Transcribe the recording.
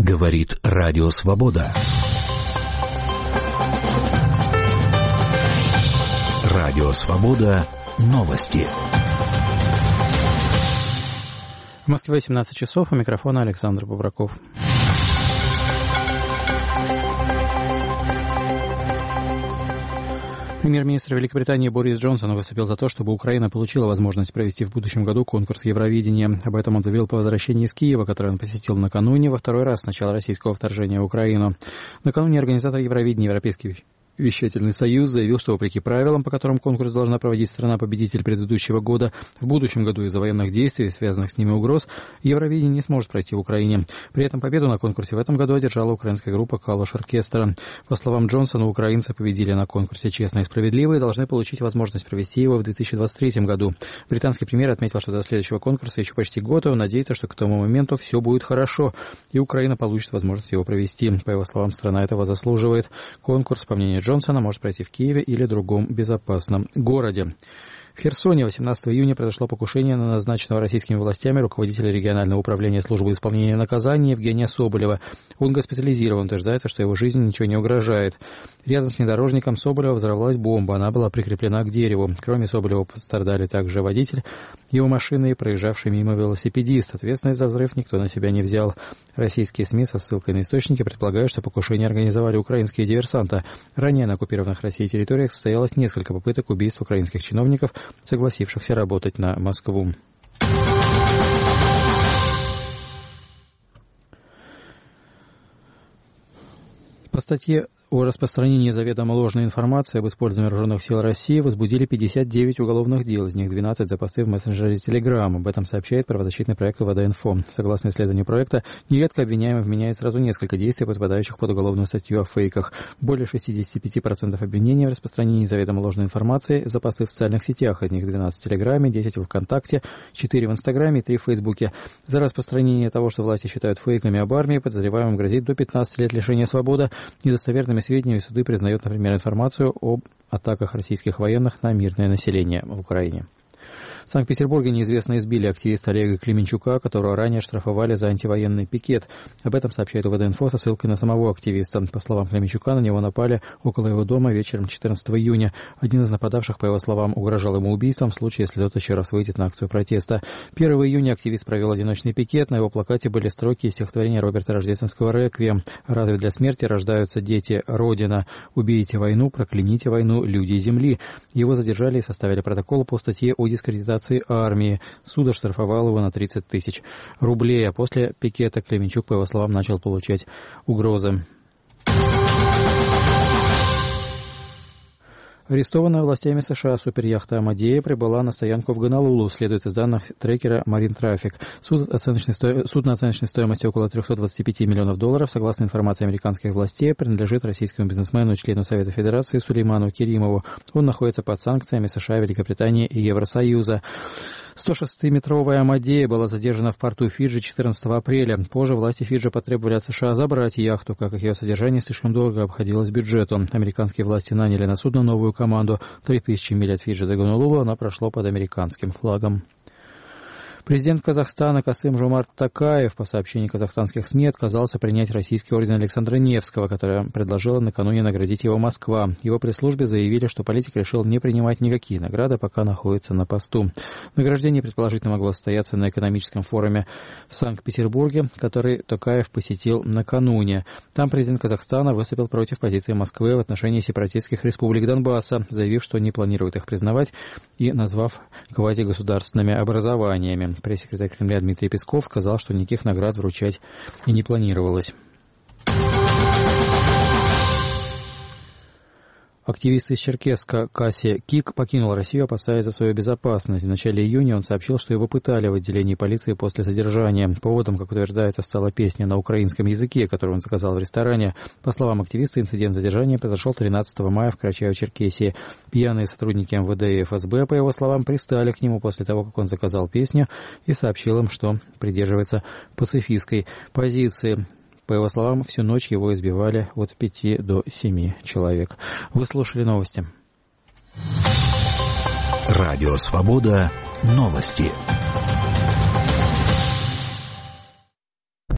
Говорит Радио Свобода. Радио Свобода. Новости. В Москве 18 часов. У микрофона Александр Бубраков. Премьер-министр Великобритании Борис Джонсон выступил за то, чтобы Украина получила возможность провести в будущем году конкурс Евровидения. Об этом он заявил по возвращении из Киева, который он посетил накануне, во второй раз с начала российского вторжения в Украину. Накануне организатор Евровидения, Европейский Вещательный союз, заявил, что вопреки правилам, по которым конкурс должна проводить страна-победитель предыдущего года, в будущем году из-за военных действий и связанных с ними угроз, Евровидение не сможет пройти в Украине. При этом победу на конкурсе в этом году одержала украинская группа «Калуш Оркестра». По словам Джонсона, украинцы победили на конкурсе честно и справедливо и должны получить возможность провести его в 2023 году. Британский премьер отметил, что до следующего конкурса еще почти год, и он надеется, что к тому моменту все будет хорошо, и Украина получит возможность его провести. По его словам, страна этого заслуживает. Конкурс, по мнению Джонсона, может пройти в Киеве или другом безопасном городе. В Херсоне 18 июня произошло покушение на назначенного российскими властями руководителя регионального управления службы исполнения наказаний Евгения Соболева. Он госпитализирован, утверждается, что его жизни ничего не угрожает. Рядом с внедорожником Соболева взорвалась бомба, она была прикреплена к дереву. Кроме Соболева пострадали также водитель его машины и проезжавший мимо велосипедист. Ответственность за взрыв никто на себя не взял. Российские СМИ со ссылкой на источники предполагают, что покушение организовали украинские диверсанты. Ранее на оккупированных Россией территориях состоялось несколько попыток убийств украинских чиновников, согласившихся работать на Москву. По статье о распространении заведомо ложной информации об использовании вооруженных сил России возбудили 59 уголовных дел, из них 12 за посты в мессенджере Telegram. Об этом сообщает правозащитный проект УВД-Инфо. Согласно исследованию проекта, нередко обвиняемым вменяет сразу несколько действий, подпадающих под уголовную статью о фейках. Более 65% обвинений в распространении заведомо ложной информации за посты в социальных сетях, из них 12 в Телеграме, 10 в ВКонтакте, 4 в Инстаграме и 3 в Фейсбуке. За распространение того, что власти считают фейками об армии, подозреваемым грозит до 15 лет лишения свободы. Недостоверными сведениями суды признают, например, информацию об атаках российских военных на мирное население в Украине. В Санкт-Петербурге неизвестно избили активиста Олега Клименчука, которого ранее штрафовали за антивоенный пикет. Об этом сообщает УВД-Инфо со ссылкой на самого активиста. По словам Клименчука, на него напали около его дома вечером 14 июня. Один из нападавших, по его словам, угрожал ему убийством в случае, если тот еще раз выйдет на акцию протеста. 1 июня активист провел одиночный пикет. На его плакате были строки из стихотворения Роберта Рождественского «Реквием». «Разве для смерти рождаются дети Родина? Убейте войну, прокляните войну, люди земли». Его задержали и составили протокол по статье о дискредитации армии. Суд оштрафовал его на 30 тысяч рублей, а после пикета Клименчук, по его словам, начал получать угрозы. Арестованная властями США суперяхта «Амадея» прибыла на стоянку в Гонолулу, следует из данных трекера Marine Traffic. Суд на оценочной стоимости около $325 миллионов, согласно информации американских властей, принадлежит российскому бизнесмену и члену Совета Федерации Сулейману Керимову. Он находится под санкциями США, Великобритании и Евросоюза. 106-метровая «Амадея» была задержана в порту Фиджи 14 апреля. Позже власти Фиджи потребовали от США забрать яхту, как ее содержание слишком дорого обходилось бюджету. Американские власти наняли на судно новую команду. 3000 миль от Фиджи до Гонолулу она прошла под американским флагом. Президент Казахстана Касым-Жомарт Токаев, по сообщению казахстанских СМИ, отказался принять российский орден Александра Невского, который предложила накануне наградить его Москва. Его пресс-службе заявили, что политик решил не принимать никакие награды, пока находится на посту. Награждение, предположительно, могло состояться на экономическом форуме в Санкт-Петербурге, который Токаев посетил накануне. Там президент Казахстана выступил против позиции Москвы в отношении сепаратистских республик Донбасса, заявив, что не планирует их признавать и назвав квазигосударственными образованиями. Пресс-секретарь Кремля Дмитрий Песков сказал, что никаких наград вручать и не планировалось. Активист из Черкесска Кася Кик покинул Россию, опасаясь за свою безопасность. В начале июня он сообщил, что его пытали в отделении полиции после задержания. Поводом, как утверждается, стала песня на украинском языке, которую он заказал в ресторане. По словам активиста, инцидент задержания произошел 13 мая в Карачаево-Черкесии. Пьяные сотрудники МВД и ФСБ, по его словам, пристали к нему после того, как он заказал песню и сообщил им, что придерживается пацифистской позиции. По его словам, всю ночь его избивали от 5 до 7 человек. Вы слушали новости. Радио «Свобода». Новости.